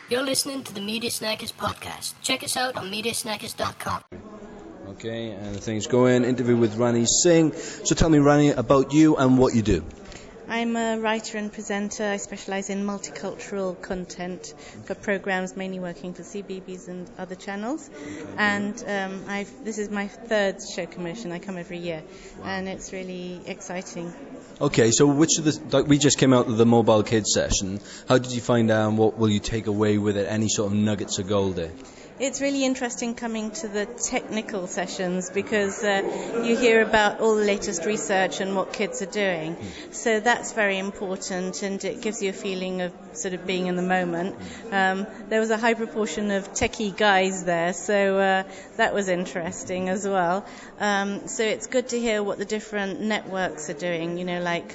You're listening to the Media Snackers podcast. Check us out on mediasnackers.com. Okay, and the thing's going. Interview with Rani Singh. So tell me, Rani, about you and what you do. I'm a writer and presenter. I specialise in multicultural content for programmes, mainly working for CBeebies and other channels. And this is my third show commission. I come every year, and it's really exciting. Okay, so we just came out of the Mobile Kids session. How did you find out, and what will you take away with it? Any sort of nuggets of gold there? It's really interesting coming to the technical sessions because you hear about all the latest research and what kids are doing. So that's very important, and it gives you a feeling of sort of being in the moment. There was a high proportion of techie guys there, so that was interesting as well. So it's good to hear what the different networks are doing, you know, like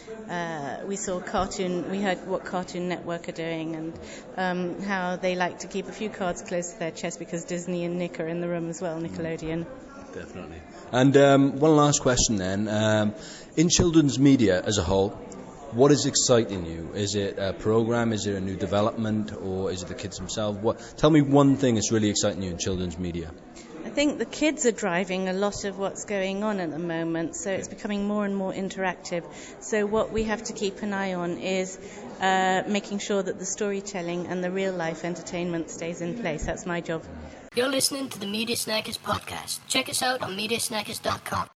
we heard what Cartoon Network are doing, and how they like to keep a few cards close to their chest because Disney and Nick are in the room as well, Nickelodeon. Definitely. And one last question then. In children's media as a whole, what is exciting you? Is it a program? Is it a new development? Or is it the kids themselves? Tell me one thing that's really exciting you in children's media. I think the kids are driving a lot of what's going on at the moment, so it's becoming more and more interactive. So what we have to keep an eye on is making sure that the storytelling and the real-life entertainment stays in place. That's my job. You're listening to the Media Snackers podcast. Check us out on mediasnackers.com.